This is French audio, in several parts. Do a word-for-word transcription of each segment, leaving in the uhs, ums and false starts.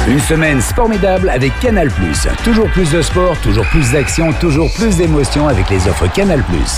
Une semaine formidable avec Canal plus. Toujours plus de sport, toujours plus d'action, toujours plus d'émotions avec les offres Canal plus.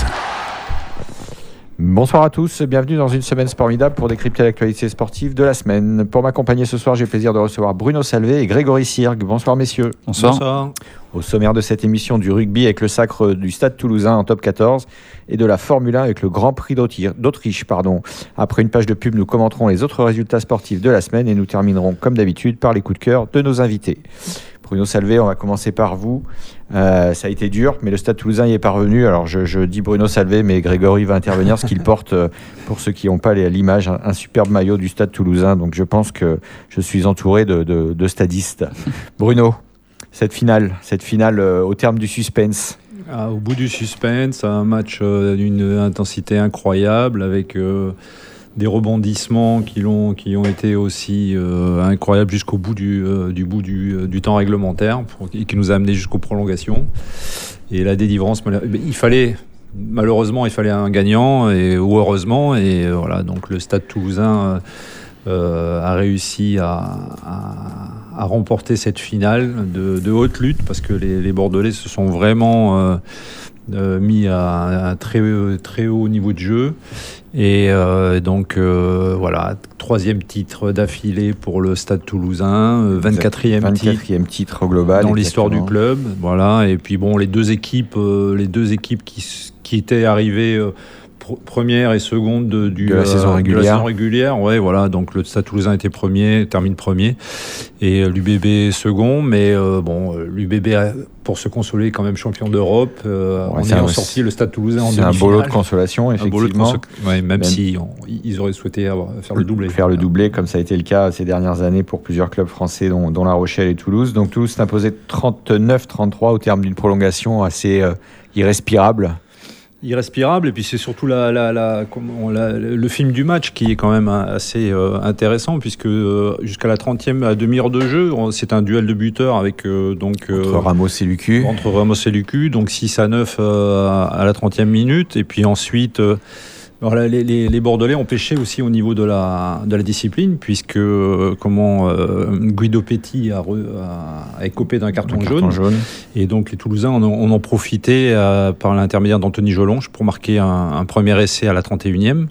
Bonsoir à tous, bienvenue dans une semaine formidable pour décrypter l'actualité sportive de la semaine. Pour m'accompagner ce soir, j'ai le plaisir de recevoir Bruno Salvé et Grégory Sirgue. Bonsoir messieurs. Bonsoir. Bonsoir. Au sommaire de cette émission, du rugby avec le sacre du Stade Toulousain en top quatorze et de la Formule un avec le Grand Prix d'Autriche. Pardon. Après une page de pub, nous commenterons les autres résultats sportifs de la semaine et nous terminerons comme d'habitude par les coups de cœur de nos invités. Bruno Salvé, on va commencer par vous. Euh, ça a été dur, mais le Stade Toulousain y est parvenu. Alors je, je dis Bruno Salvé, mais Grégory va intervenir, ce qu'il porte, euh, pour ceux qui n'ont pas l'image, un, un superbe maillot du Stade Toulousain. Donc je pense que je suis entouré de, de, de stadistes. Bruno, cette finale, cette finale euh, au terme du suspense. Ah, au bout du suspense, un match euh, d'une intensité incroyable avec... Euh, des rebondissements qui, l'ont, qui ont été aussi euh, incroyables jusqu'au bout du, euh, du, bout du, euh, du temps réglementaire pour, et qui nous a amené jusqu'aux prolongations. Et la délivrance, il fallait, malheureusement, il fallait un gagnant, et, ou heureusement, et euh, voilà, donc le Stade Toulousain euh, a réussi à, à, à remporter cette finale de, de haute lutte, parce que les, les Bordelais se sont vraiment euh, euh, mis à un très, très haut niveau de jeu. Et euh, donc euh, voilà, troisième titre d'affilée pour le Stade Toulousain, euh, vingt-quatrième, vingt-quatrième titre, titre au global dans l'histoire du club. Voilà, et puis bon, les deux équipes, euh, les deux équipes qui, qui étaient arrivées euh, pr- première et seconde de, du, de la euh, saison régulière. De la saison régulière. Ouais, voilà. Donc le Stade Toulousain était premier, termine premier, et euh, l'U B B second. Mais euh, bon, euh, l'U B B a, pour se consoler quand même champion d'Europe, euh, ouais, en ayant sorti le Stade Toulousain en demi-finale. C'est un beau lot de consolation, effectivement. De conso- ouais, même, même si on, ils auraient souhaité avoir, faire le doublé. Faire le doublé, comme ça a été le cas ces dernières années pour plusieurs clubs français, dont, dont La Rochelle et Toulouse. Donc Toulouse s'est imposé trente-neuf trente-trois au terme d'une prolongation assez euh, irrespirable. Irrespirable, et puis c'est surtout la, la, la, comment, la, le film du match qui est quand même assez euh, intéressant, puisque euh, jusqu'à la trentième, à demi-heure de jeu, c'est un duel de buteurs avec euh, donc euh, entre Ramos et Lucu. Entre Ramos et Lucu, donc six à neuf euh, à la trentième minute, et puis ensuite euh, voilà, les, les, les Bordelais ont pêché aussi au niveau de la, de la discipline, puisque euh, comment euh, Guido Petit a, re, a, a écopé d'un carton, carton jaune, jaune, et donc les Toulousains en ont, en ont profité euh, par l'intermédiaire d'Anthony Jolonge pour marquer un, un premier essai à la trente et unième.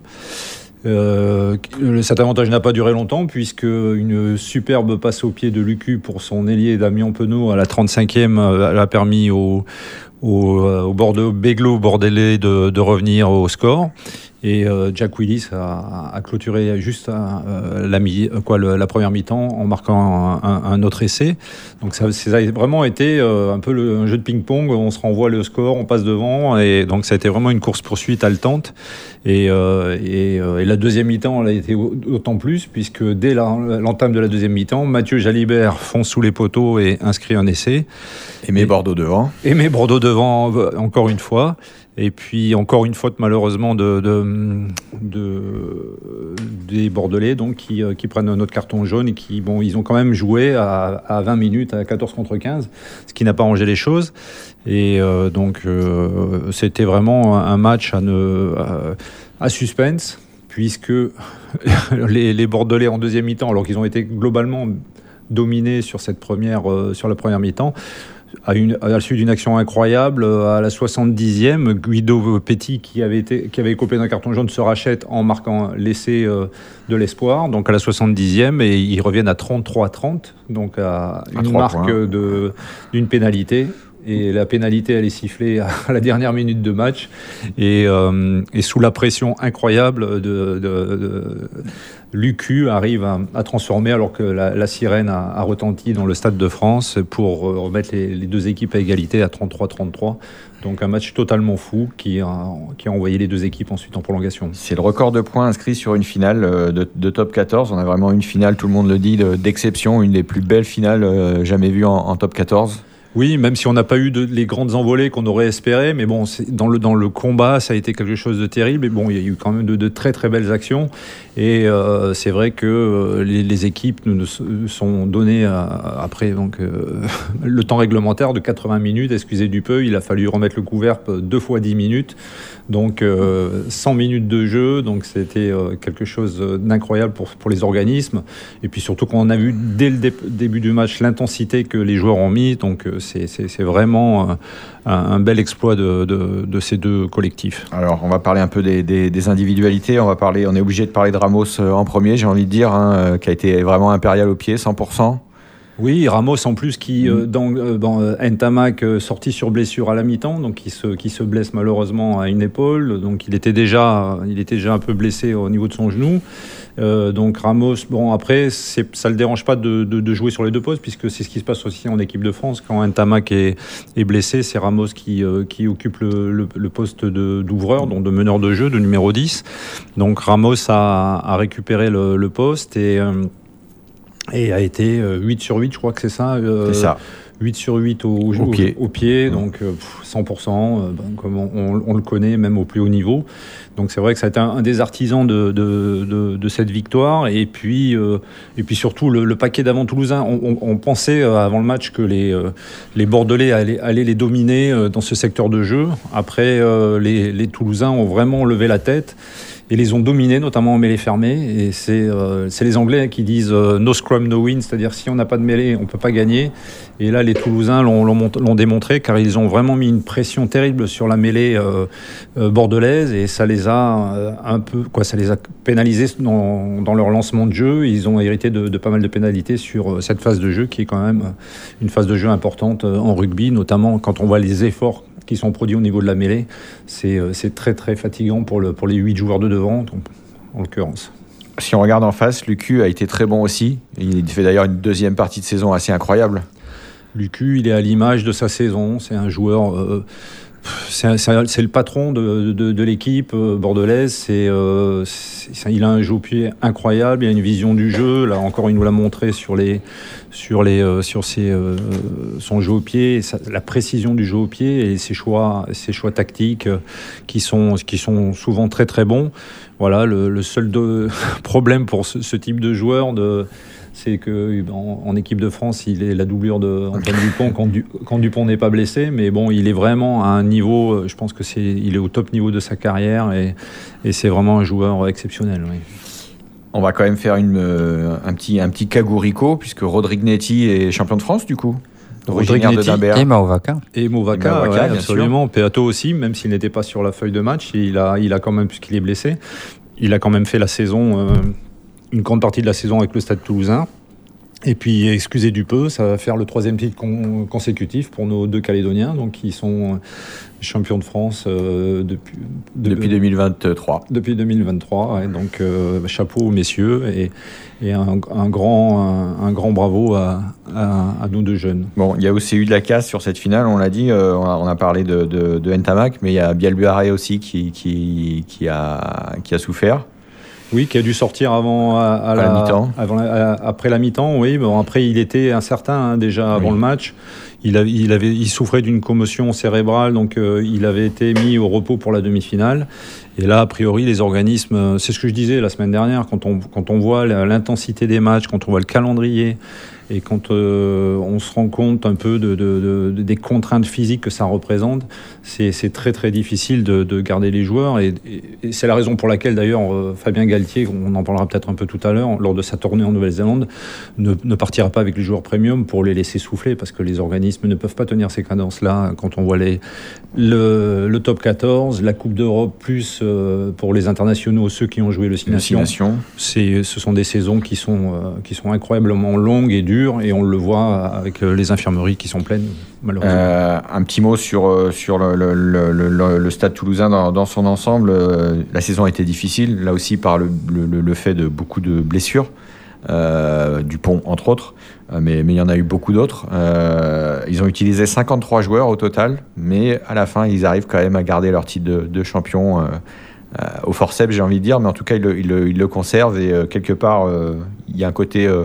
Euh, cet avantage n'a pas duré longtemps, puisque une superbe passe au pied de Lucu pour son ailier Damien Penaud à la trente-cinquième euh, a permis au, au, au Bordeaux, Béglo bordelais de, de revenir au score. Et euh, Jack Willis a, a clôturé juste à, euh, la, mi, quoi, le, la première mi-temps en marquant un, un, un autre essai. Donc ça, ça a vraiment été euh, un peu le, un jeu de ping-pong. On se renvoie le score, on passe devant. Et donc ça a été vraiment une course-poursuite haletante. Et, euh, et, euh, et la deuxième mi-temps, elle a été d'autant plus, puisque dès la, l'entame de la deuxième mi-temps, Mathieu Jalibert fonce sous les poteaux et inscrit un essai. Et met Bordeaux devant. Et met Bordeaux devant encore une fois. Et puis encore une faute malheureusement de, de, de, des Bordelais, donc qui, qui prennent un autre carton jaune et qui, bon, ils ont quand même joué à, à vingt minutes, à quatorze contre quinze, ce qui n'a pas arrangé les choses. Et euh, donc euh, c'était vraiment un match à, ne, à, à suspense, puisque les, les Bordelais en deuxième mi-temps, alors qu'ils ont été globalement dominés sur cette première, euh, sur la première mi-temps, À, une, à la suite d'une action incroyable, à la soixante-dixième, Guido Petit, qui avait, été, qui avait écopé d'un carton jaune, se rachète en marquant l'essai euh, de l'espoir, donc à la soixante-dixième, et ils reviennent à trente-trois à trente, donc à une à marque de, d'une pénalité. Et la pénalité, elle est sifflée à la dernière minute de match. Et, euh, et sous la pression incroyable de, de, de Lucu arrive à, à transformer, alors que la, la sirène a, a retenti dans le Stade de France pour remettre les, les deux équipes à égalité à trente-trois trente-trois. Donc un match totalement fou qui a, qui a envoyé les deux équipes ensuite en prolongation. C'est le record de points inscrit sur une finale de, de top quatorze. On a vraiment une finale, tout le monde le dit, de, d'exception, une des plus belles finales jamais vues en, en top quatorze. Oui, même si on n'a pas eu de, les grandes envolées qu'on aurait espérées, mais bon, c'est, dans, le, dans le combat, ça a été quelque chose de terrible. Et bon, il y a eu quand même de, de très très belles actions. Et euh, c'est vrai que euh, les, les équipes nous, nous sont données à, après donc, euh, le temps réglementaire de quatre-vingts minutes. Excusez du peu, il a fallu remettre le couvercle deux fois dix minutes. Donc euh, cent minutes de jeu, donc c'était euh, quelque chose d'incroyable pour, pour les organismes. Et puis surtout qu'on a vu dès le dé- début du match l'intensité que les joueurs ont mis. Donc euh, c'est, c'est, c'est vraiment un, un bel exploit de, de, de ces deux collectifs. Alors on va parler un peu des, des, des individualités. On va parler, on est obligé de parler de Ramos en premier, j'ai envie de dire, hein, qui a été vraiment impérial au pied, cent pour cent. Oui, Ramos en plus qui, euh, dans, euh, dans euh, Ntamak, euh, sorti sur blessure à la mi-temps, donc qui se, qui se blesse malheureusement à une épaule, donc il était déjà, il était déjà un peu blessé au niveau de son genou. Euh, donc Ramos, bon après, c'est, ça ne le dérange pas de, de, de jouer sur les deux postes, puisque c'est ce qui se passe aussi en équipe de France. Quand Ntamak est, est blessé, c'est Ramos qui, euh, qui occupe le, le, le poste de, d'ouvreur, donc de meneur de jeu, de numéro dix. Donc Ramos a, a récupéré le, le poste et... Euh, Et a été huit sur huit, je crois que c'est ça. Euh, c'est ça. huit sur huit au, au, au pied, au pied donc euh, cent pour cent, euh, ben, comme on, on, on le connaît, même au plus haut niveau. Donc c'est vrai que ça a été un, un des artisans de, de, de, de cette victoire. Et puis, euh, et puis surtout, le, le paquet d'avant toulousain, on, on, on pensait euh, avant le match que les, euh, les Bordelais allaient, allaient les dominer euh, dans ce secteur de jeu. Après, euh, les, les Toulousains ont vraiment levé la tête et les ont dominés, notamment en mêlée fermée. Et c'est, euh, c'est les Anglais qui disent euh, no scrum, no win, c'est-à-dire si on n'a pas de mêlée, on ne peut pas gagner. Et là, les Toulousains l'ont, l'ont, l'ont démontré, car ils ont vraiment mis une pression terrible sur la mêlée euh, euh, bordelaise, et ça les a euh, un peu, quoi, ça les a pénalisés dans, dans leur lancement de jeu. Ils ont hérité de, de pas mal de pénalités sur euh, cette phase de jeu, qui est quand même une phase de jeu importante euh, en rugby, notamment quand on voit les efforts qui sont produits au niveau de la mêlée. C'est, euh, c'est très très fatigant pour, le, pour les huit joueurs de devant, donc, en l'occurrence. Si on regarde en face, Lucu a été très bon aussi. Il fait d'ailleurs une deuxième partie de saison assez incroyable. Lucu, il est à l'image de sa saison. C'est un joueur... Euh, c'est, c'est, c'est le patron de, de, de l'équipe bordelaise. C'est, euh, c'est, il a un jeu au pied incroyable. Il a une vision du jeu. Là encore, il nous l'a montré sur les, sur les, euh, sur ses, euh, son jeu au pied, sa, la précision du jeu au pied et ses choix, ses choix tactiques euh, qui sont, qui sont souvent très très bons. Voilà, le, le seul de, problème pour ce, ce type de joueur de c'est qu'en en équipe de France, il est la doublure d'Antoine Dupont quand, du, quand Dupont n'est pas blessé. Mais bon, il est vraiment à un niveau, je pense que c'est, il est au top niveau de sa carrière et, et c'est vraiment un joueur exceptionnel. Oui. On va quand même faire une, euh, un petit, un petit Cagourico, puisque Rodrignetti est champion de France du coup. Rodrignetti et Mauvaka. Et Mauvaka, ouais, absolument. Peato aussi, même s'il n'était pas sur la feuille de match, il a, il a quand même, puisqu'il est blessé, il a quand même fait la saison... Euh, une grande partie de la saison avec le Stade Toulousain. Et puis, excusez du peu, ça va faire le troisième titre con- consécutif pour nos deux Calédoniens, donc qui sont champions de France euh, depuis, de, depuis deux mille vingt-trois. Depuis deux mille vingt-trois, ouais, donc euh, chapeau aux messieurs et, et un, un, grand, un, un grand bravo à, à, à nos deux jeunes. Bon, il y a aussi eu de la casse sur cette finale, on l'a dit, euh, on, a, on a parlé de, de, de Ntamak, mais il y a Bialbuaré aussi qui, qui, qui, a, qui a souffert. Oui, qui a dû sortir avant, à, à, à la, la mi-temps. Avant la, à, après la mi-temps, oui. Bon, après, il était incertain hein, déjà avant oui. le match. Il, a, il, avait, il souffrait d'une commotion cérébrale, donc euh, il avait été mis au repos pour la demi-finale. Et là, a priori, les organismes, c'est ce que je disais la semaine dernière, quand on, quand on voit l'intensité des matchs, quand on voit le calendrier, et quand euh, on se rend compte un peu de, de, de, des contraintes physiques que ça représente, c'est, c'est très très difficile de, de garder les joueurs. Et, et, et c'est la raison pour laquelle d'ailleurs euh, Fabien Galtier, on en parlera peut-être un peu tout à l'heure, lors de sa tournée en Nouvelle-Zélande, ne, ne partira pas avec les joueurs premium pour les laisser souffler, parce que les organismes ne peuvent pas tenir ces cadences-là. Quand on voit les, le, le top quatorze, la Coupe d'Europe, plus euh, pour les internationaux, ceux qui ont joué le Six Nations, c'est, ce sont des saisons qui sont, euh, qui sont incroyablement longues et dures. Et on le voit avec les infirmeries qui sont pleines, malheureusement. Euh, un petit mot sur, sur le, le, le, le, le Stade Toulousain dans, dans son ensemble. La saison a été difficile, là aussi par le, le, le fait de beaucoup de blessures, euh, Dupont entre autres, mais, mais il y en a eu beaucoup d'autres. Euh, ils ont utilisé cinquante-trois joueurs au total, mais à la fin, ils arrivent quand même à garder leur titre de, de champion. Euh, Euh, au forceps, j'ai envie de dire, mais en tout cas, ils le, ils le, ils le conservent et euh, quelque part, euh, il y a un côté euh,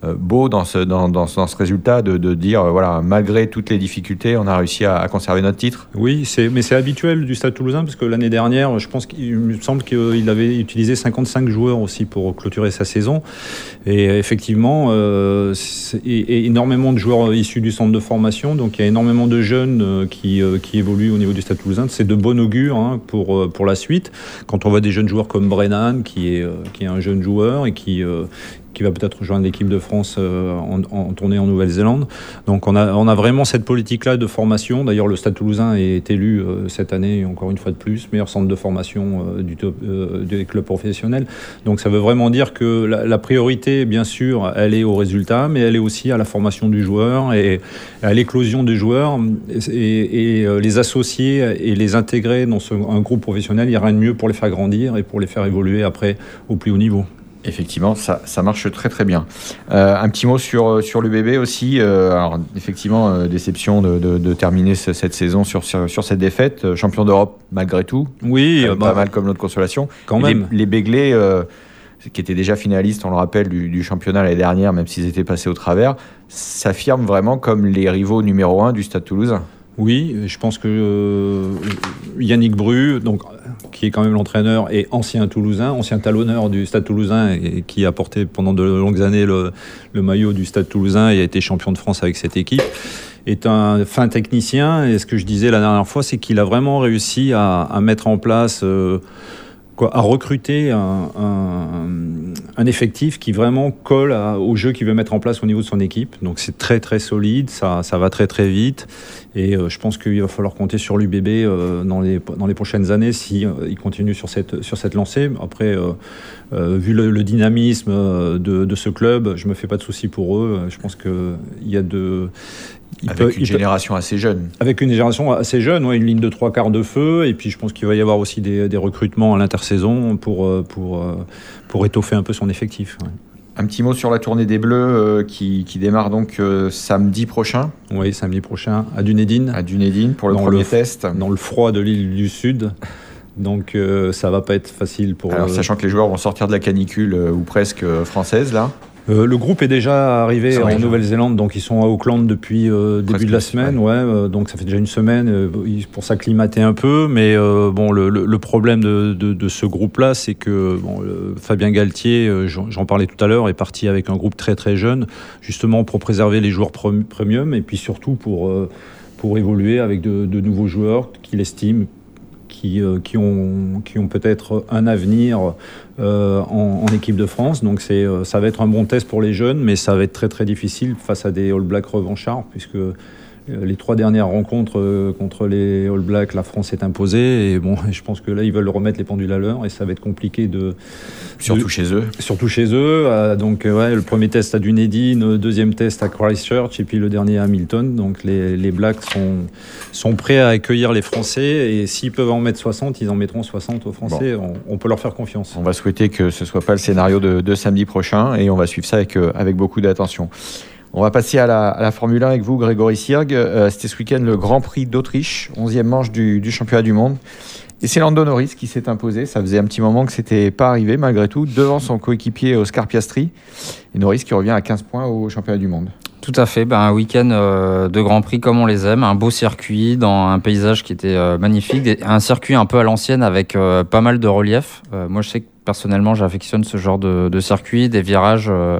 euh, beau dans ce, dans, dans, dans ce résultat de, de dire, euh, voilà, malgré toutes les difficultés, on a réussi à, à conserver notre titre. Oui, c'est, mais c'est habituel du Stade Toulousain, parce que l'année dernière, je pense qu'il me semble qu'il avait utilisé cinquante-cinq joueurs aussi pour clôturer sa saison. Et effectivement, euh, c'est, et, et énormément de joueurs issus du centre de formation, donc il y a énormément de jeunes euh, qui, euh, qui évoluent au niveau du Stade Toulousain. C'est de bon augure hein, pour, euh, pour la suite. Quand on voit des jeunes joueurs comme Brennan, qui est, euh, qui est un jeune joueur et qui... Euh, qui va peut-être rejoindre l'équipe de France euh, en, en tournée en Nouvelle-Zélande. Donc on a, on a vraiment cette politique-là de formation. D'ailleurs, le Stade Toulousain est élu euh, cette année, encore une fois de plus, meilleur centre de formation euh, du top, euh, des clubs professionnels. Donc ça veut vraiment dire que la, la priorité, bien sûr, elle est au résultat, mais elle est aussi à la formation du joueur et à l'éclosion des joueurs. Et, et, et les associer et les intégrer dans ce, un groupe professionnel, il n'y a rien de mieux pour les faire grandir et pour les faire évoluer après au plus haut niveau. Effectivement, ça, ça marche très très bien. Euh, un petit mot sur, sur l'U B B aussi. Euh, alors, effectivement, euh, déception de, de, de terminer ce, cette saison sur, sur, sur cette défaite. Euh, champion d'Europe malgré tout. Oui, euh, bah, pas mal comme notre consolation. Quand Et même. Les, les Béglés, euh, qui étaient déjà finalistes, on le rappelle, du, du championnat l'année dernière, même s'ils étaient passés au travers, s'affirment vraiment comme les rivaux numéro un du Stade Toulousain. Oui, je pense que euh, Yannick Bru, donc, qui est quand même l'entraîneur et ancien Toulousain, ancien talonneur du Stade Toulousain et qui a porté pendant de longues années le, le maillot du Stade Toulousain et a été champion de France avec cette équipe, est un fin technicien. Et ce que je disais la dernière fois, c'est qu'il a vraiment réussi à, à mettre en place... Euh, Quoi, à recruter un, un, un effectif qui vraiment colle à, au jeu qu'il veut mettre en place au niveau de son équipe. Donc c'est très très solide, ça, ça va très très vite et euh, je pense qu'il va falloir compter sur l'U B B euh, dans, les, dans les prochaines années si euh, il continue sur cette, sur cette lancée. Après, euh, euh, vu le, le dynamisme de, de ce club, je me fais pas de soucis pour eux. Je pense qu'il y a de... Il avec peut, une génération peut, assez jeune. Avec une génération assez jeune, ouais, une ligne de trois quarts de feu. Et puis je pense qu'il va y avoir aussi des, des recrutements à l'intersaison pour, pour, pour étoffer un peu son effectif. Ouais. Un petit mot sur la tournée des Bleus euh, qui, qui démarre donc euh, samedi prochain. Oui, samedi prochain à Dunedin. À Dunedin pour le dans premier le, test. Dans le froid de l'île du Sud. Donc euh, ça va pas être facile pour... Alors, euh... sachant que les joueurs vont sortir de la canicule euh, ou presque euh, française là. Euh, le groupe est déjà arrivé en Nouvelle-Zélande, donc ils sont à Auckland depuis euh, début de la semaine, ouais, euh, donc ça fait déjà une semaine euh, pour s'acclimater un peu, mais euh, bon, le, le, le problème de, de, de ce groupe-là, c'est que bon, euh, Fabien Galtier, euh, j'en, j'en parlais tout à l'heure, est parti avec un groupe très très jeune, justement pour préserver les joueurs premium et puis surtout pour, euh, pour évoluer avec de, de nouveaux joueurs qu'il estime Qui, euh, qui, ont, qui ont peut-être un avenir euh, en, en équipe de France. Donc c'est, euh, ça va être un bon test pour les jeunes, mais ça va être très très difficile face à des All Blacks revanchards, puisque euh, les trois dernières rencontres euh, contre les All Blacks, la France est imposée. Et bon, je pense que là, ils veulent remettre les pendules à l'heure et ça va être compliqué de... Surtout de, chez eux. Surtout chez eux. Euh, donc ouais, le premier test à Dunedin, le deuxième test à Christchurch et puis le dernier à Hamilton. Donc les, les Blacks sont, sont prêts à accueillir les Français et s'ils peuvent en mettre soixante, ils en mettront soixante aux Français. Bon. On, on peut leur faire confiance. On va souhaiter que ce ne soit pas le scénario de, de samedi prochain et on va suivre ça avec, euh, avec beaucoup d'attention. On va passer à la, à la Formule un avec vous, Grégory Sirg. Euh, c'était ce week-end le Grand Prix d'Autriche, onzième manche du, du championnat du monde. Et c'est Lando Norris qui s'est imposé. Ça faisait un petit moment que ce n'était pas arrivé, malgré tout, devant son coéquipier Oscar Piastri. Et Norris qui revient à quinze points au championnat du monde. Tout à fait. Ben, un week-end euh, de Grand Prix comme on les aime. Un beau circuit dans un paysage qui était euh, magnifique. Un circuit un peu à l'ancienne avec euh, pas mal de relief. Euh, moi, je sais que personnellement, j'affectionne ce genre de, de circuit, des virages... Euh,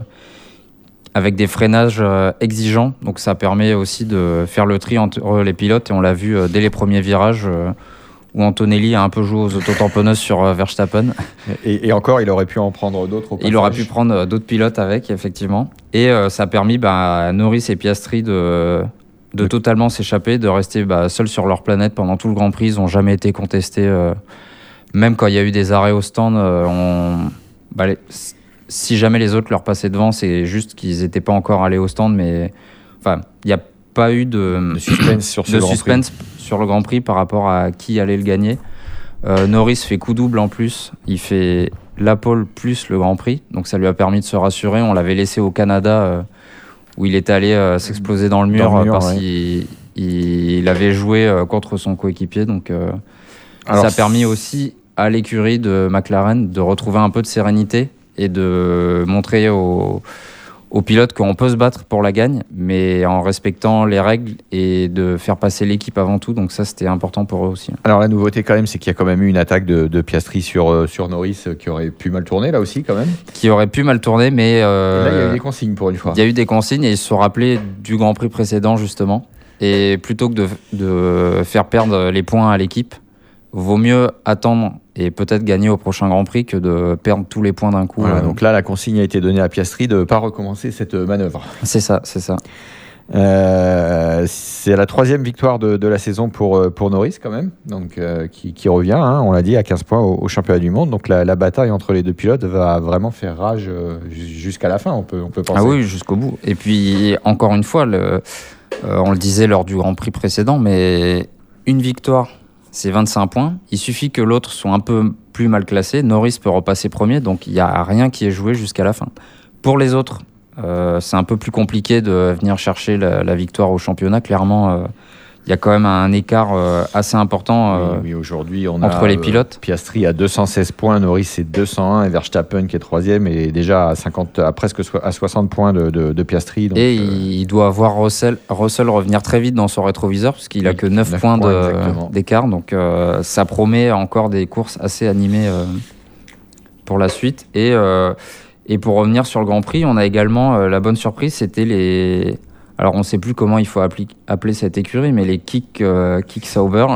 avec des freinages euh, exigeants, donc ça permet aussi de faire le tri entre les pilotes, et on l'a vu euh, dès les premiers virages euh, où Antonelli a un peu joué aux autotamponneuses sur euh, Verstappen. Et, et encore, il aurait pu en prendre d'autres au passage. Il aurait pu prendre euh, d'autres pilotes avec, effectivement. Et euh, ça a permis bah, à Norris et Piastri de, de oui. totalement s'échapper, de rester bah, seuls sur leur planète pendant tout le Grand Prix. Ils n'ont jamais été contestés. Euh, même quand il y a eu des arrêts au stand, euh, on... bah, les... si jamais les autres leur passaient devant, c'est juste qu'ils n'étaient pas encore allés au stand, mais enfin, il n'y a pas eu de, de suspense, sur, ce de Grand suspense Prix. sur le Grand Prix par rapport à qui allait le gagner. Euh, Norris fait coup double en plus, il fait la pole plus le Grand Prix, donc ça lui a permis de se rassurer. On l'avait laissé au Canada euh, où il est allé euh, s'exploser dans le mur, dans le mur parce ouais. qu'il il avait joué euh, contre son coéquipier, donc euh, Alors, ça a permis aussi à l'écurie de McLaren de retrouver un peu de sérénité et de montrer aux, aux pilotes qu'on peut se battre pour la gagne, mais en respectant les règles et de faire passer l'équipe avant tout. Donc ça, c'était important pour eux aussi. Alors la nouveauté quand même, c'est qu'il y a quand même eu une attaque de, de Piastri sur, euh, sur Norris euh, qui aurait pu mal tourner là aussi quand même. Qui aurait pu mal tourner, mais... Euh, et là, il y a eu des consignes pour une fois. Il y a eu des consignes et ils se sont rappelés du Grand Prix précédent justement. Et plutôt que de, de faire perdre les points à l'équipe, vaut mieux attendre et peut-être gagner au prochain Grand Prix que de perdre tous les points d'un coup. Voilà, euh. Donc là, la consigne a été donnée à Piastri de ne pas recommencer cette manœuvre. C'est ça, c'est ça. Euh, c'est la troisième victoire de, de la saison pour, pour Norris quand même, donc, euh, qui, qui revient, hein, on l'a dit, à quinze points au, au championnat du monde. Donc la, la bataille entre les deux pilotes va vraiment faire rage euh, jusqu'à la fin, on peut, on peut penser. Ah oui, jusqu'au bout. Et puis, encore une fois, le, euh, on le disait lors du Grand Prix précédent, mais une victoire, c'est vingt-cinq points. Il suffit que l'autre soit un peu plus mal classé. Norris peut repasser premier, donc il n'y a rien qui est joué jusqu'à la fin. Pour les autres, euh, c'est un peu plus compliqué de venir chercher la, la victoire au championnat. Clairement, euh, il y a quand même un écart euh, assez important euh, oui, oui, aujourd'hui, on entre a, les pilotes. Euh, Piastri à deux cent seize points, Norris c'est deux cent un et Verstappen qui est troisième et déjà à, cinquante, à presque so- à soixante points de, de, de Piastri. Donc, et euh, il doit voir Russell, Russell revenir très vite dans son rétroviseur puisqu'il n'a oui, que neuf, neuf points, points de, d'écart. Donc euh, ça promet encore des courses assez animées euh, pour la suite. Et, euh, et pour revenir sur le Grand Prix, on a également euh, la bonne surprise, c'était les... Alors, on ne sait plus comment il faut appli- appeler cette écurie, mais les Kick, euh, kick Sauber,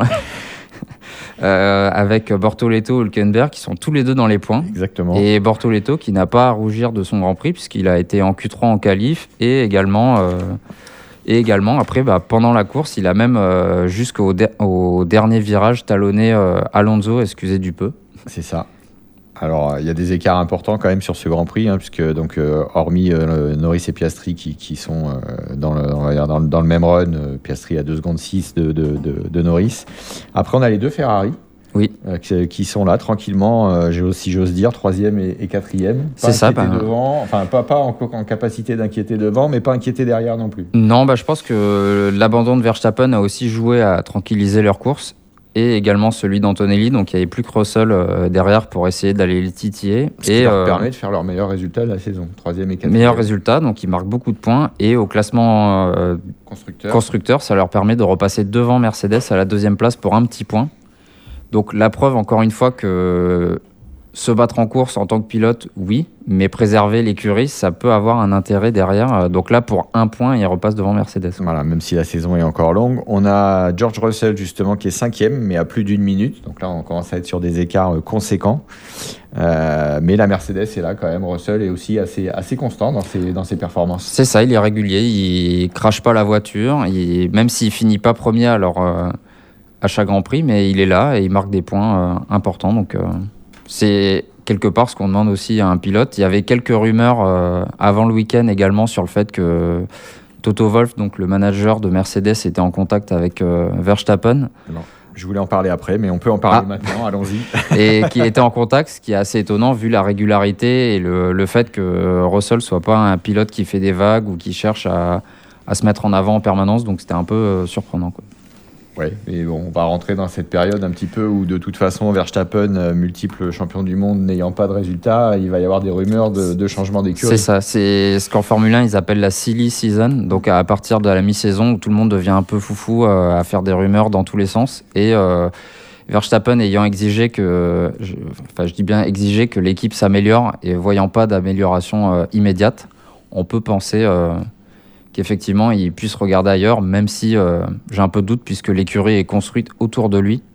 euh, avec Bortoleto et Hülkenberg, qui sont tous les deux dans les points. Exactement. Et Bortoleto, qui n'a pas à rougir de son Grand Prix, puisqu'il a été en Q trois en qualif, et également, euh, et également après, bah, pendant la course, il a même, euh, jusqu'au de- au dernier virage, talonné euh, Alonso, excusez du peu. C'est ça. Alors, il y a des écarts importants quand même sur ce Grand Prix, hein, puisque donc, euh, hormis euh, Norris et Piastri qui, qui sont euh, dans, le, on va dire dans, le, dans le même run, euh, Piastri à deux secondes six de, de, de, de Norris. Après, on a les deux Ferrari. Oui. Euh, qui, qui sont là tranquillement, euh, si j'ose dire, troisième et, et quatrième. Pas C'est ça. Bah, devant, enfin, pas, pas en, en capacité d'inquiéter devant, mais pas inquiéter derrière non plus. Non, bah, je pense que l'abandon de Verstappen a aussi joué à tranquilliser leur course. Et également celui d'Antonelli, donc il n'y avait plus que Russell euh, derrière pour essayer d'aller les titiller. Ce et qui leur euh, permet de faire leur meilleur résultat de la saison, troisième et quatrième. Meilleur résultat, donc ils marquent beaucoup de points. Et au classement euh, constructeur. constructeur, ça leur permet de repasser devant Mercedes à la deuxième place pour un petit point. Donc la preuve, encore une fois, que se battre en course en tant que pilote, oui, mais préserver l'écurie, ça peut avoir un intérêt derrière. Donc là, pour un point, il repasse devant Mercedes. Voilà, même si la saison est encore longue. On a George Russell, justement, qui est cinquième, mais à plus d'une minute. Donc là, on commence à être sur des écarts euh, conséquents. Euh, mais la Mercedes est là quand même. Russell est aussi assez, assez constant dans ses, dans ses performances. C'est ça, il est régulier, il crache pas la voiture. Il, même s'il finit pas premier alors, euh, à chaque Grand Prix, mais il est là et il marque des points euh, importants. Donc... Euh, c'est quelque part ce qu'on demande aussi à un pilote. Il y avait quelques rumeurs euh, avant le week-end également sur le fait que Toto Wolff, donc le manager de Mercedes, était en contact avec euh, Verstappen. Non, je voulais en parler après, mais on peut en parler ah. maintenant, allons-y. Et qu'il était en contact, ce qui est assez étonnant vu la régularité et le, le fait que Russell soit pas un pilote qui fait des vagues ou qui cherche à, à se mettre en avant en permanence. Donc c'était un peu euh, surprenant, quoi. Oui, mais bon, on va rentrer dans cette période un petit peu où de toute façon Verstappen, euh, multiple champion du monde, n'ayant pas de résultats, il va y avoir des rumeurs de, de changement d'écurie. C'est ça, c'est ce qu'en Formule un ils appellent la silly season, donc à partir de la mi-saison où tout le monde devient un peu foufou euh, à faire des rumeurs dans tous les sens. Et euh, Verstappen ayant exigé que, je, enfin je dis bien exigé que l'équipe s'améliore et voyant pas d'amélioration euh, immédiate, on peut penser... Euh, qu'effectivement, il puisse regarder ailleurs, même si euh, j'ai un peu de doute, puisque l'écurie est construite autour de lui.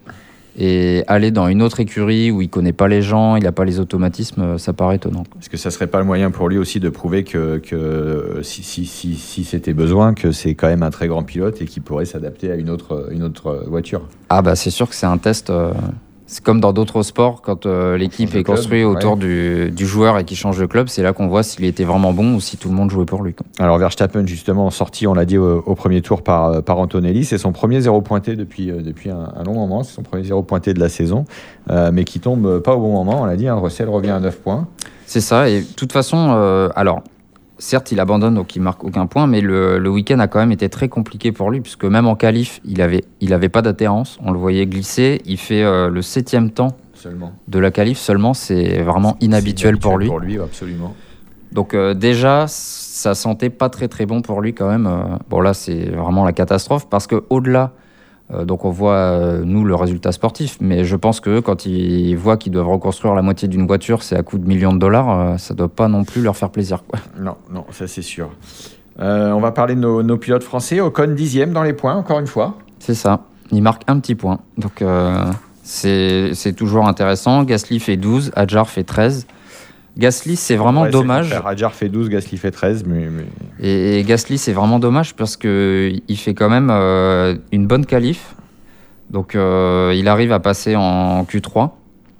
Et aller dans une autre écurie où il ne connaît pas les gens, il n'a pas les automatismes, ça paraît étonnant. Est-ce que ça ne serait pas le moyen pour lui aussi de prouver que, que si, si, si, si c'était besoin, que c'est quand même un très grand pilote et qu'il pourrait s'adapter à une autre, une autre voiture? Ah bah c'est sûr que c'est un test... Euh... C'est comme dans d'autres sports, quand euh, l'équipe est construite autour ouais. du, du joueur et qui change de club, c'est là qu'on voit s'il était vraiment bon ou si tout le monde jouait pour lui, quoi. Alors Verstappen, justement, sorti, on l'a dit, au, au premier tour par, par Antonelli. C'est son premier zéro pointé depuis, euh, depuis un, un long moment. C'est son premier zéro pointé de la saison, euh, mais qui tombe pas au bon moment. On l'a dit, hein, Russell revient à neuf points. C'est ça, et de toute façon, euh, alors... Certes, il abandonne, donc il marque aucun point, mais le, le week-end a quand même été très compliqué pour lui, puisque même en qualif, il avait, il avait pas d'adhérence. On le voyait glisser. Il fait euh, le septième temps seulement. de la qualif seulement. C'est vraiment c'est inhabituel, inhabituel pour lui. Pour lui, absolument. Donc euh, déjà, ça sentait pas très très bon pour lui quand même. Euh, bon là, c'est vraiment la catastrophe parce que au-delà, euh, donc on voit euh, nous le résultat sportif, mais je pense que quand ils voient qu'ils doivent reconstruire la moitié d'une voiture, c'est à coût de millions de dollars, euh, ça doit pas non plus leur faire plaisir, quoi. Non, non, ça c'est sûr. Euh, on va parler de nos, nos pilotes français. Ocon dixième dans les points, encore une fois. C'est ça. Il marque un petit point, donc euh, c'est c'est toujours intéressant. Gasly fait douze, Hadjar fait treize. Gasly, c'est vraiment ouais, dommage. Hadjar fait douze, Gasly fait treize. Mais, mais... Et, et Gasly, c'est vraiment dommage parce qu'il fait quand même euh, une bonne qualif. Donc, euh, il arrive à passer en Q trois.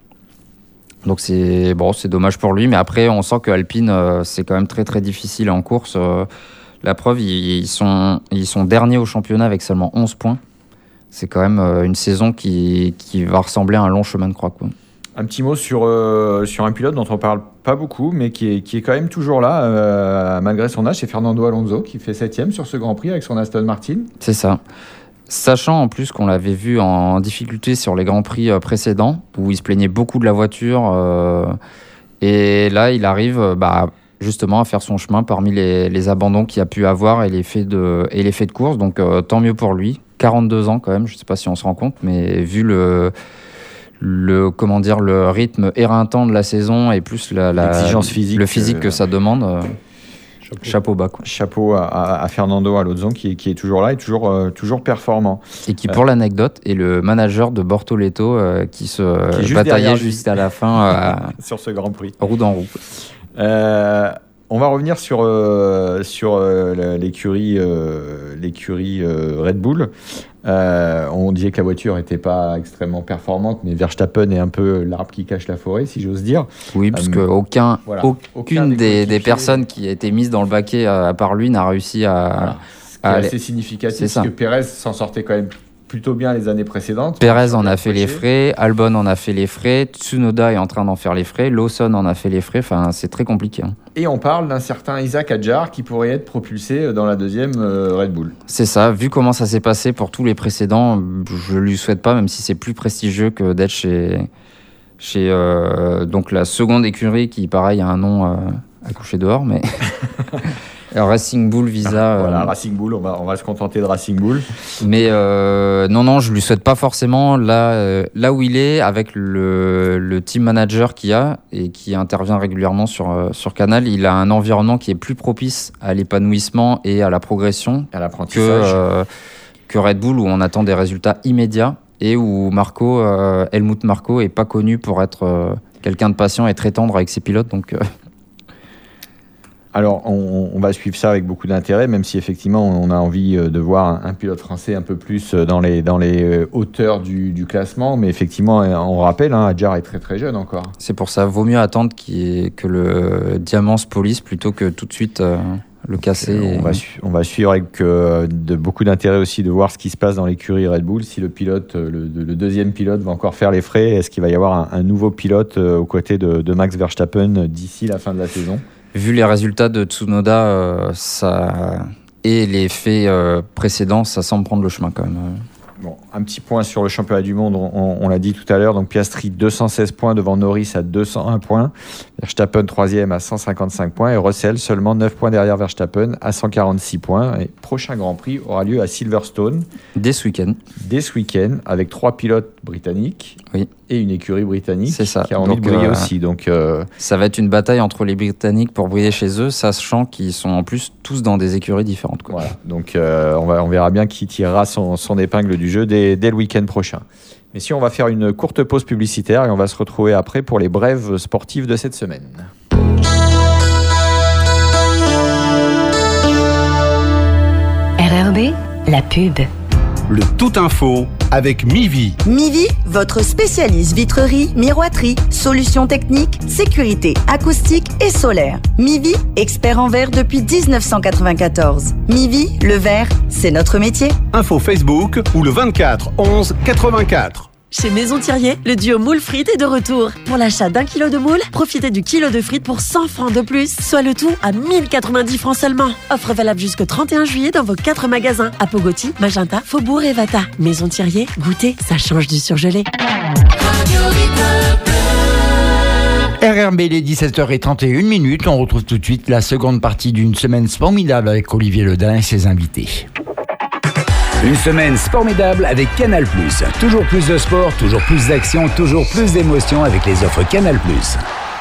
Donc, c'est bon, c'est dommage pour lui. Mais après, on sent que Alpine, euh, c'est quand même très, très difficile en course. Euh, la preuve, ils, ils, sont, ils sont derniers au championnat avec seulement onze points. C'est quand même euh, une saison qui, qui va ressembler à un long chemin de croix, quoi. Un petit mot sur, euh, sur un pilote dont on ne parle pas beaucoup, mais qui est, qui est quand même toujours là, euh, malgré son âge. C'est Fernando Alonso qui fait septième sur ce Grand Prix avec son Aston Martin. C'est ça. Sachant en plus qu'on l'avait vu en difficulté sur les Grands Prix précédents, où il se plaignait beaucoup de la voiture. Euh, et là, il arrive bah, justement à faire son chemin parmi les, les abandons qu'il a pu avoir et les faits de, et les faits de course. Donc euh, tant mieux pour lui. quarante-deux ans quand même, je ne sais pas si on se rend compte, mais vu le... le comment dire le rythme éreintant de la saison et plus la, la l'exigence physique, le physique que, que ça demande, euh, chapeau. chapeau bas, quoi. Chapeau à, à, à Fernando Alonso qui est, qui est toujours là et toujours, euh, toujours performant. Et qui, pour euh, l'anecdote, est le manager de Bortoleto euh, qui se qui bataillait juste à la fin euh, sur ce Grand Prix. Roue dans roue. Euh, on va revenir sur, euh, sur euh, l'écurie, euh, l'écurie euh, Red Bull. Euh, on disait que la voiture n'était pas extrêmement performante, mais Verstappen est un peu l'arbre qui cache la forêt, si j'ose dire. Oui, parce euh, qu'aucun, voilà, aucune aucun des, des, des personnes qui a été mise dans le baquet à, à part lui n'a réussi à... Voilà. Ce qui à est aller... assez significatif, parce que Pérez s'en sortait quand même plutôt bien les années précédentes. Pérez en a fait les frais, Albon en a fait les frais, Tsunoda est en train d'en faire les frais, Lawson en a fait les frais, enfin c'est très compliqué. Hein. Et on parle d'un certain Isaac Hadjar qui pourrait être propulsé dans la deuxième euh, Red Bull. C'est ça, vu comment ça s'est passé pour tous les précédents, je lui souhaite pas, même si c'est plus prestigieux que d'être chez, chez euh, donc la seconde écurie qui pareil a un nom euh, à coucher dehors, mais... Racing Bull Visa. Voilà, euh... Racing Bull, on va, on va se contenter de Racing Bull. Mais euh, non, non, je lui souhaite pas forcément là, euh, là où il est, avec le, le team manager qu'il a et qui intervient régulièrement sur, euh, sur Canal. Il a un environnement qui est plus propice à l'épanouissement et à la progression à l'apprentissage que, euh, que Red Bull, où on attend des résultats immédiats et où Marco, euh, Helmut Marko est pas connu pour être euh, quelqu'un de patient et très tendre avec ses pilotes. Donc. Euh... Alors, on, on va suivre ça avec beaucoup d'intérêt, même si effectivement on a envie de voir un, un pilote français un peu plus dans les, dans les hauteurs du, du classement. Mais effectivement, on rappelle, hein, Hadjar est très très jeune encore. C'est pour ça, vaut mieux attendre qu'il y ait, que le diamant se polisse plutôt que tout de suite euh, le casser. Et... On, va su- on va suivre avec euh, de, beaucoup d'intérêt aussi de voir ce qui se passe dans l'écurie Red Bull. Si le pilote, le, le deuxième pilote va encore faire les frais, est-ce qu'il va y avoir un, un nouveau pilote euh, aux côtés de, de Max Verstappen d'ici la fin de la saison ? Vu les résultats de Tsunoda euh, ça... et les faits euh, précédents, ça semble prendre le chemin quand même. Bon, un petit point sur le championnat du monde, on, on l'a dit tout à l'heure. Donc Piastri deux cent seize points devant Norris à deux cent un points. Verstappen troisième à cent cinquante-cinq points et Russell seulement neuf points derrière Verstappen à cent quarante-six points. Et prochain Grand Prix aura lieu à Silverstone. Dès ce week-end. Dès ce week-end, avec trois pilotes britanniques. Oui. Et une écurie britannique c'est ça. qui a envie Donc, de briller euh, aussi. Donc, euh... ça va être une bataille entre les Britanniques pour briller chez eux, sachant qu'ils sont en plus tous dans des écuries différentes. Quoi. Voilà. Donc euh, on, va, on verra bien qui tirera son, son épingle du jeu dès, dès le week-end prochain. Mais si on va faire une courte pause publicitaire et on va se retrouver après pour les brèves sportives de cette semaine. R R B, la pub. Le tout info avec Mivi. Mivi, votre spécialiste vitrerie, miroiterie, solutions techniques, sécurité, acoustique et solaire. Mivi, expert en verre depuis dix-neuf cent quatre-vingt-quatorze. Mivi, le verre, c'est notre métier. Info Facebook ou le vingt-quatre onze quatre-vingt-quatre. Chez Maison Thirier, le duo moule frites est de retour. Pour l'achat d'un kilo de moule, profitez du kilo de frites pour cent francs de plus, soit le tout à mille quatre-vingt-dix francs seulement. Offre valable jusqu'au trente et un juillet dans vos quatre magasins à Pogoti, Magenta, Faubourg et Vata. Maison Thirier, goûtez, ça change du surgelé. R R B, les dix-sept heures trente et une minutes. On retrouve tout de suite la seconde partie d'une semaine formidable avec Olivier Ledin et ses invités. Une semaine formidable avec Canal plus. Toujours plus de sport, toujours plus d'action, toujours plus d'émotions avec les offres Canal plus.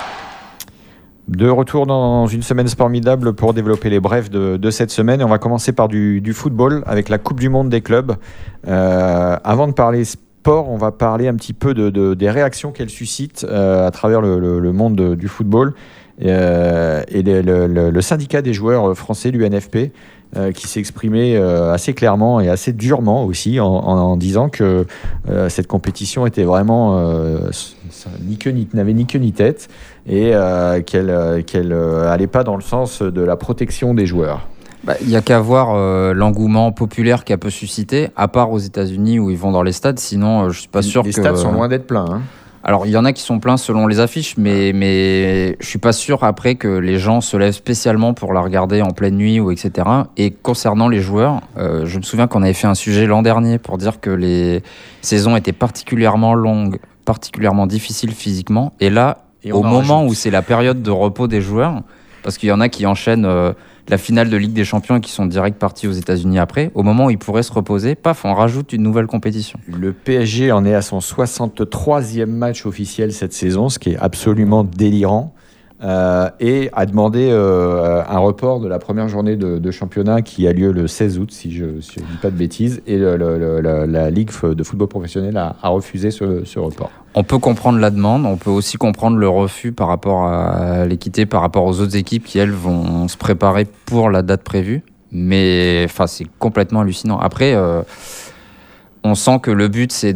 De retour dans une semaine formidable pour développer les brefs de, de cette semaine. Et on va commencer par du, du football avec la Coupe du Monde des clubs. Euh, avant de parler sport, on va parler un petit peu de, de, des réactions qu'elle suscite euh, à travers le, le, le monde de, du football. Euh, et le, le, le syndicat des joueurs français, l'U N F P, euh, qui s'est exprimé euh, assez clairement et assez durement aussi en, en, en disant que euh, cette compétition était vraiment euh, ni queue, ni, n'avait ni queue ni tête et euh, qu'elle euh, qu'elle euh, allait pas dans le sens de la protection des joueurs. Bah, il n'y a qu'à voir euh, l'engouement populaire qu'elle peut susciter, à part aux États-Unis où ils vont dans les stades. Sinon, euh, je suis pas sûr les que. Les stades sont loin d'être pleins. Hein. Alors, il y en a qui sont pleins selon les affiches, mais, mais je suis pas sûr après que les gens se lèvent spécialement pour la regarder en pleine nuit ou et cetera. Et concernant les joueurs, euh, je me souviens qu'on avait fait un sujet l'an dernier pour dire que les saisons étaient particulièrement longues, particulièrement difficiles physiquement. Et là, et au moment rajoute. où c'est la période de repos des joueurs, parce qu'il y en a qui enchaînent euh, la finale de Ligue des Champions et qui sont direct partis aux États-Unis après, au moment où ils pourraient se reposer, paf, on rajoute une nouvelle compétition. Le P S G en est à son soixante-troisième match officiel cette saison, ce qui est absolument délirant, euh, et a demandé euh, un report de la première journée de, de championnat qui a lieu le seize août, si je ne dis pas de bêtises, et le, le, le, la Ligue de football professionnel a, a refusé ce, ce report. On peut comprendre la demande, on peut aussi comprendre le refus par rapport à l'équité, par rapport aux autres équipes qui, elles, vont se préparer pour la date prévue. Mais enfin, c'est complètement hallucinant. Après, euh, on sent que le but, c'est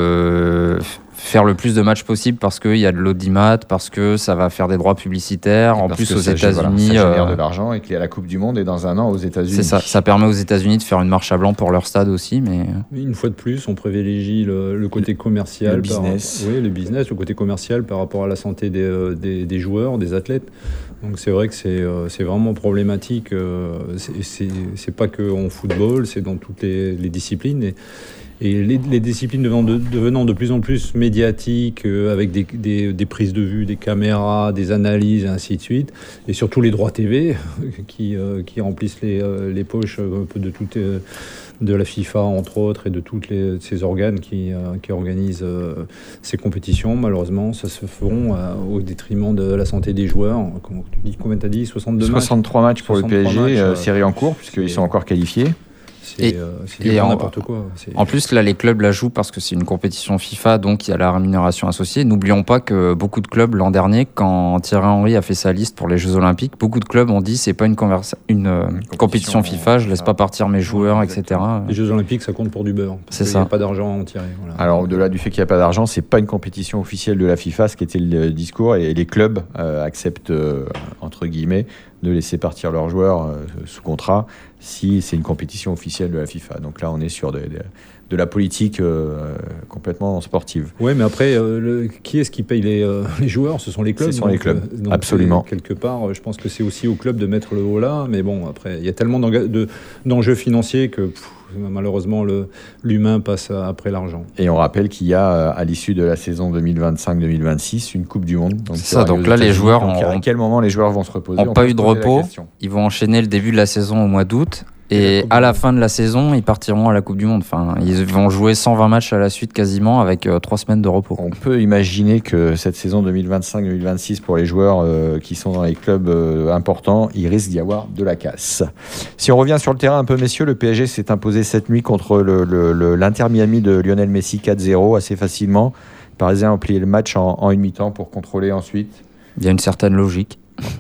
de faire le plus de matchs possible parce qu'il y a de l'audimat, parce que ça va faire des droits publicitaires. En plus, aux États-Unis, voilà, ça génère de l'argent et qu'il y a la Coupe du Monde et dans un an aux États-Unis. C'est ça. Ça permet aux États-Unis de faire une marche à blanc pour leur stade aussi, mais une fois de plus, on privilégie le, le côté commercial, le business. Par, oui, le business, le côté commercial par rapport à la santé des, des, des joueurs, des athlètes. Donc c'est vrai que c'est, c'est vraiment problématique. C'est, c'est, c'est pas que en football, c'est dans toutes les, les disciplines. Et, Et les, les disciplines devenant de, devenant de plus en plus médiatiques, euh, avec des, des, des prises de vue, des caméras, des analyses, et ainsi de suite, et surtout les droits T V qui, euh, qui remplissent les, euh, les poches euh, de, toutes, euh, de la FIFA, entre autres, et de tous ces organes qui, euh, qui organisent euh, ces compétitions. Malheureusement, ça se feront euh, au détriment de la santé des joueurs. Combien tu as dit soixante-deux soixante-trois matchs, matchs pour le P S G, matchs, euh, série en cours, puisqu'ils sont encore qualifiés. C'est, et, euh, c'est et en, n'importe quoi. C'est... En plus, là, les clubs la jouent parce que c'est une compétition FIFA, donc il y a la rémunération associée. N'oublions pas que beaucoup de clubs, l'an dernier, quand Thierry Henry a fait sa liste pour les Jeux Olympiques, beaucoup de clubs ont dit c'est pas une, conversa- une, euh, une compétition FIFA, je laisse pas partir mes joueurs, ouais, et cetera. Les Jeux Olympiques, ça compte pour du beurre. C'est ça. Il n'y a pas d'argent à en tirer. Voilà. Alors, au-delà du fait qu'il n'y a pas d'argent, c'est pas une compétition officielle de la FIFA, ce qui était le discours, et les clubs euh, acceptent, euh, entre guillemets, de laisser partir leurs joueurs euh, sous contrat si c'est une compétition officielle de la FIFA. Donc là, on est sur de, de, de la politique euh, complètement sportive. Oui, mais après, euh, le, qui est-ce qui paye les, euh, les joueurs ? Ce sont les clubs. Ce sont donc, les clubs, euh, donc absolument. Quelque part, je pense que c'est aussi au club de mettre le haut là. Mais bon, après, il y a tellement de, d'enjeux financiers que... Pff, malheureusement, le, l'humain passe après l'argent. Et on rappelle qu'il y a, à l'issue de la saison deux mille vingt-cinq deux mille vingt-six, une Coupe du Monde. Donc c'est ça, donc là, les joueurs... Donc ont, à quel moment les joueurs vont se reposer ? N'ont pas eu de repos. Ils vont enchaîner le début de la saison au mois d'août. Et, et à la fin de la saison, ils partiront à la Coupe du Monde. Enfin, ils vont jouer cent vingt matchs à la suite quasiment avec euh, trois semaines de repos. On peut imaginer que cette saison deux mille vingt-cinq deux mille vingt-six, pour les joueurs euh, qui sont dans les clubs euh, importants, il risque d'y avoir de la casse. Si on revient sur le terrain un peu, messieurs, le P S G s'est imposé cette nuit contre le, le, le, l'Inter Miami de Lionel Messi quatre zéro assez facilement. Les Parisiens ont plié le match en, en une mi-temps pour contrôler ensuite. Il y a une certaine logique.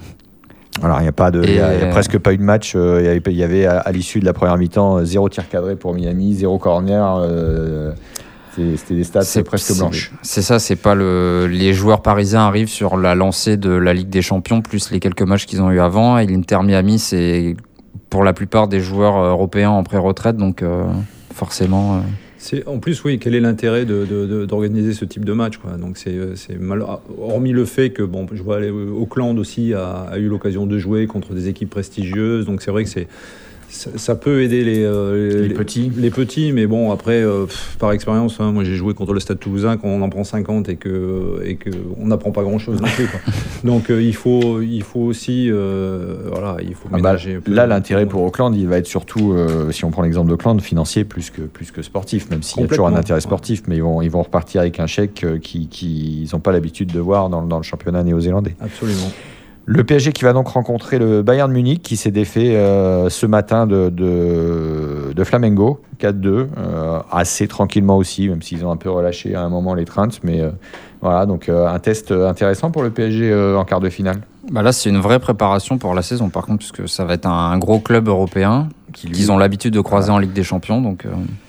Alors, il n'y a, pas de, il y a, il y a presque pas eu de match. Euh, il y avait, il y avait à, à l'issue de la première mi-temps zéro tir cadré pour Miami, zéro corner. Euh, c'était, c'était des stats c'est, presque c'est, blanches. C'est ça, c'est pas le. Les joueurs parisiens arrivent sur la lancée de la Ligue des Champions, plus les quelques matchs qu'ils ont eu avant. Et l'Inter Miami, c'est pour la plupart des joueurs européens en pré-retraite, donc euh, forcément. Euh... C'est, en plus, oui, quel est l'intérêt de, de, de, d'organiser ce type de match, quoi. Donc c'est, c'est mal, hormis le fait que, bon, je vois, Auckland aussi a, a eu l'occasion de jouer contre des équipes prestigieuses, donc c'est vrai que c'est, Ça, ça peut aider les, euh, les, les petits, les petits, mais bon après, euh, pff, par expérience, hein, moi j'ai joué contre le Stade Toulousain quand on en prend cinquante et que et que on n'apprend pas grand chose non plus. Quoi. Donc euh, il faut il faut aussi euh, voilà, il faut ah ménager. Bah, là, l'intérêt pour Auckland, il va être surtout, euh, si on prend l'exemple d'Auckland, financier plus que plus que sportif, même s'il y a toujours un intérêt sportif, ouais. mais ils vont ils vont repartir avec un chèque euh, qui qui ils n'ont pas l'habitude de voir dans dans le championnat néo-zélandais. Absolument. Le P S G qui va donc rencontrer le Bayern Munich qui s'est défait euh, ce matin de, de, de Flamengo, quatre deux, euh, assez tranquillement aussi, même s'ils ont un peu relâché à un moment les craintes. Mais euh, voilà, donc euh, un test intéressant pour le P S G euh, en quart de finale. Bah là, c'est une vraie préparation pour la saison, par contre, puisque ça va être un, un gros club européen qui, lui, qu'ils ont l'habitude de croiser voilà. en Ligue des Champions. Donc, euh...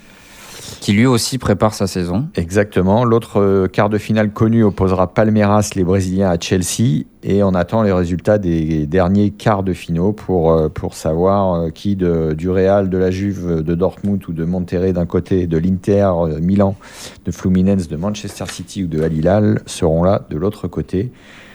qui lui aussi prépare sa saison. Exactement. L'autre euh, quart de finale connu opposera Palmeiras, les Brésiliens, à Chelsea. Et on attend les résultats des derniers quarts de finaux pour, euh, pour savoir euh, qui de, du Real, de la Juve, de Dortmund ou de Monterrey d'un côté, de l'Inter, euh, Milan, de Fluminense, de Manchester City ou de Al Hilal seront là de l'autre côté.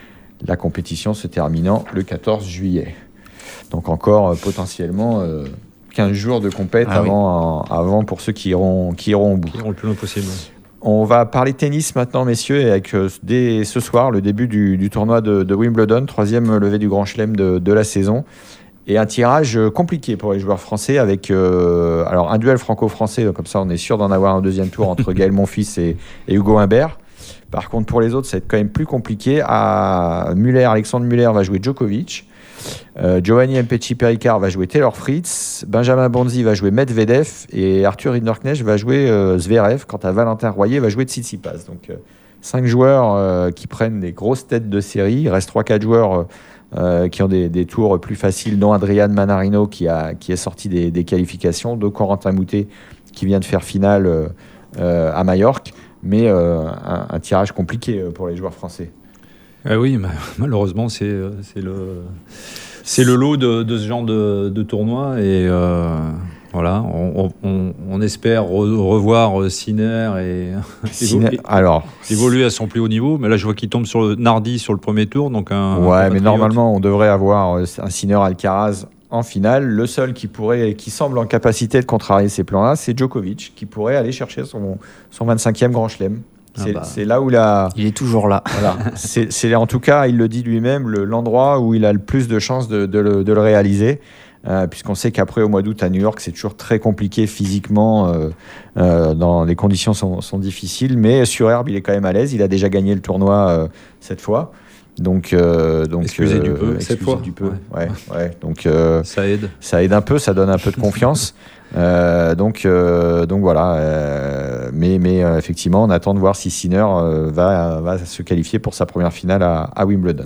La compétition se terminant le quatorze juillet. Donc encore euh, potentiellement... Euh, quinze jours de compète ah avant, oui. euh, avant pour ceux qui iront, qui iront au bout. Qui iront le plus loin possible. On va parler tennis maintenant, messieurs, et avec euh, dès ce soir le début du, du tournoi de, de Wimbledon, troisième levée du Grand Chelem de, de la saison. Et un tirage compliqué pour les joueurs français avec euh, alors un duel franco-français, comme ça on est sûr d'en avoir un deuxième tour entre Gaël Monfils et, et Hugo Humbert. Par contre, pour les autres, ça va être quand même plus compliqué. À Muller, Alexandre Muller va jouer Djokovic. Euh, Giovanni Mpetshi Perricard va jouer Taylor Fritz, Benjamin Bonzi va jouer Medvedev et Arthur Rinderknecht va jouer euh, Zverev. Quant à Valentin Royer va jouer Tsitsipas. Donc euh, cinq joueurs euh, qui prennent des grosses têtes de série. Il reste trois quatre joueurs euh, qui ont des, des tours plus faciles, dont Adrian Manarino qui, a, qui est sorti des, des qualifications, dont Corentin Moutet qui vient de faire finale euh, à Majorque, mais euh, un, un tirage compliqué pour les joueurs français. Ah oui, malheureusement, c'est, c'est, le, c'est le lot de, de ce genre de, de tournoi. Et euh, voilà, on, on, on espère re, revoir Sinner et Sinner, évoluer, alors, évoluer à son plus haut niveau. Mais là, je vois qu'il tombe sur le Nardi sur le premier tour. Donc un, ouais, un mais normalement, on devrait avoir un Sinner Alcaraz en finale. Le seul qui, pourrait, qui semble en capacité de contrarier ces plans-là, c'est Djokovic, qui pourrait aller chercher son, son vingt-cinquième Grand Chelem. C'est, ah bah. c'est là où la... Il est toujours là. Voilà. c'est, c'est en tout cas, il le dit lui-même, le, l'endroit où il a le plus de chances de, de, le, de le réaliser. Euh, puisqu'on sait qu'après, au mois d'août, à New York, c'est toujours très compliqué physiquement. Euh, euh, dans, les conditions sont, sont difficiles. Mais sur herbe, il est quand même à l'aise. Il a déjà gagné le tournoi euh, cette fois. Donc, euh, donc excusez euh, du peu, excusez cette fois. Du peu. Ouais. Ouais, ouais. Donc, euh, ça aide. Ça aide un peu, ça donne un peu de confiance. Euh, donc, euh, donc voilà. Euh, mais mais euh, effectivement, on attend de voir si Sinner euh, va, va se qualifier pour sa première finale à, à Wimbledon.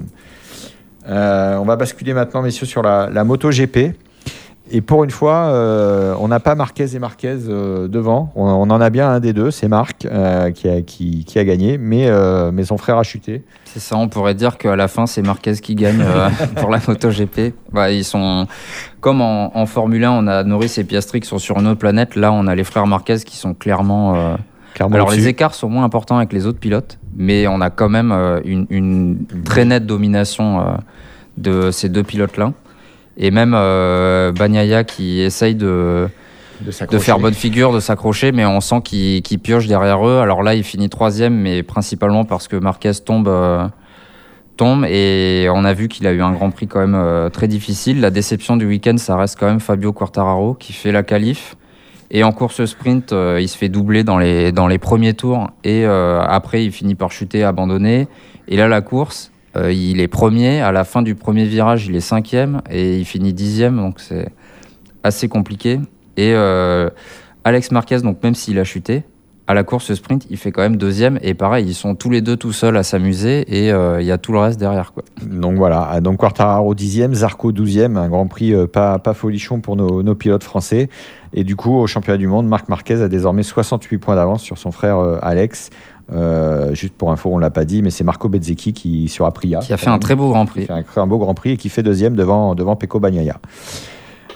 Euh, on va basculer maintenant, messieurs, sur la, la MotoGP. Et pour une fois, euh, on n'a pas Marquez et Marquez euh, devant. On, on en a bien un des deux, c'est Marc euh, qui, a, qui, qui a gagné, mais, euh, mais son frère a chuté. C'est ça, on pourrait dire qu'à la fin, c'est Marquez qui gagne euh, pour la MotoGP. Bah, ils sont, comme en, en Formule un, on a Norris et Piastri qui sont sur une autre planète. Là, on a les frères Marquez qui sont clairement... Euh... clairement Alors, au-dessus. Les écarts sont moins importants avec les autres pilotes, mais on a quand même euh, une, une très nette domination euh, de ces deux pilotes-là. Et même euh, Bagnaia qui essaye de, de, de faire bonne figure, de s'accrocher, mais on sent qu'il, qu'il pioche derrière eux. Alors là, il finit troisième, mais principalement parce que Marquez tombe, euh, tombe. Et on a vu qu'il a eu un Grand Prix quand même euh, très difficile. La déception du week-end, ça reste quand même Fabio Quartararo qui fait la qualif. Et en course sprint, euh, il se fait doubler dans les, dans les premiers tours. Et euh, après, il finit par chuter, abandonner. Et là, la course... Euh, il est premier, à la fin du premier virage, il est cinquième et il finit dixième, donc c'est assez compliqué. Et euh, Alex Marquez, donc même s'il a chuté, à la course sprint, il fait quand même deuxième. Et pareil, ils sont tous les deux tout seuls à s'amuser et il euh, y a tout le reste derrière, quoi. Donc voilà, donc Quartararo dixième, Zarco douzième, un Grand Prix euh, pas, pas folichon pour nos, nos pilotes français. Et du coup, au championnat du monde, Marc Marquez a désormais soixante-huit points d'avance sur son frère euh, Alex. Euh, juste pour info, on l'a pas dit, mais c'est Marco Bezzecchi qui sur Aprilia qui a fait un très beau Grand Prix, qui fait un, un beau Grand Prix et qui fait deuxième devant devant Pecco Bagnaia.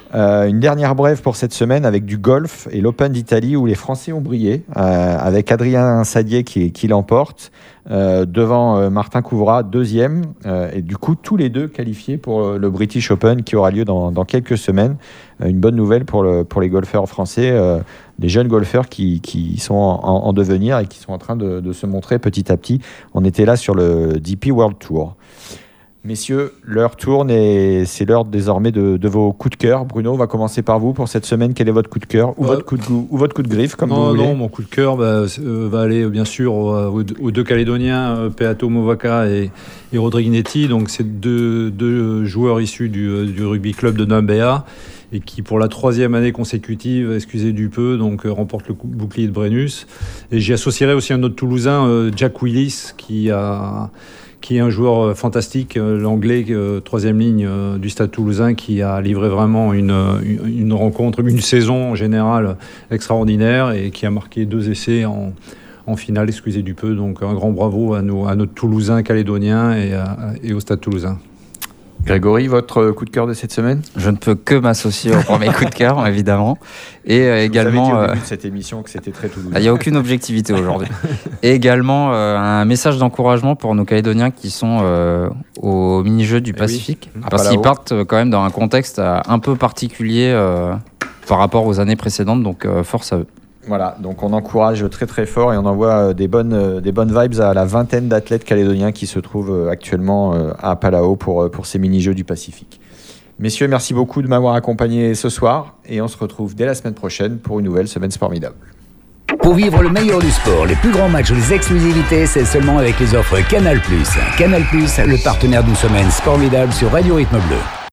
Euh, une dernière brève pour cette semaine avec du golf et l'Open d'Italie où les Français ont brillé, euh, avec Adrien Sadier qui, qui l'emporte, euh, devant euh, Martin Couvrat, deuxième, euh, et du coup tous les deux qualifiés pour euh, le British Open qui aura lieu dans, dans quelques semaines. Euh, une bonne nouvelle pour, le, pour les golfeurs français, euh, des jeunes golfeurs qui, qui sont en, en devenir et qui sont en train de, de se montrer petit à petit. On était là sur le D P World Tour. Messieurs, l'heure tourne et c'est l'heure désormais de, de vos coups de cœur. Bruno, on va commencer par vous pour cette semaine. Quel est votre coup de cœur ou, euh, votre, coup de, ou votre coup de griffe, comme non, vous voulez? Non, mon coup de cœur bah, euh, va aller bien sûr aux, aux deux Calédoniens, euh, Peato Movaca et, et Rodriguinetti. Donc, c'est deux, deux joueurs issus du, du rugby club de Numbea et qui, pour la troisième année consécutive, excusez du peu, donc euh, remporte le bouclier de Brennus. Et j'y associerai aussi un autre Toulousain, euh, Jack Willis, qui a... qui est un joueur fantastique, l'anglais, troisième ligne du Stade Toulousain, qui a livré vraiment une, une rencontre, une saison en général extraordinaire et qui a marqué deux essais en, en finale, excusez du peu. Donc un grand bravo à, nos, à notre Toulousain calédonien et, à, et au Stade Toulousain. Grégory, votre coup de cœur de cette semaine? Je ne peux que m'associer au premier coup de cœur, évidemment. Et euh, également. Vous avez dit au début de cette émission que c'était très toulousain. Il n'y a aucune objectivité aujourd'hui. Et également euh, un message d'encouragement pour nos Calédoniens qui sont euh, au mini-jeux du Pacifique. Oui, parce qu'ils partent quand même dans un contexte un peu particulier euh, par rapport aux années précédentes. Donc euh, force à eux. Voilà, donc on encourage très très fort et on envoie des bonnes, des bonnes vibes à la vingtaine d'athlètes calédoniens qui se trouvent actuellement à Palau pour, pour ces mini-jeux du Pacifique. Messieurs, merci beaucoup de m'avoir accompagné ce soir et on se retrouve dès la semaine prochaine pour une nouvelle semaine Sportmidable. Pour vivre le meilleur du sport, les plus grands matchs ou les exclusivités, c'est seulement avec les offres Canal plus. Canal plus, le partenaire d'une semaine Sportmidable sur Radio Rythme Bleu.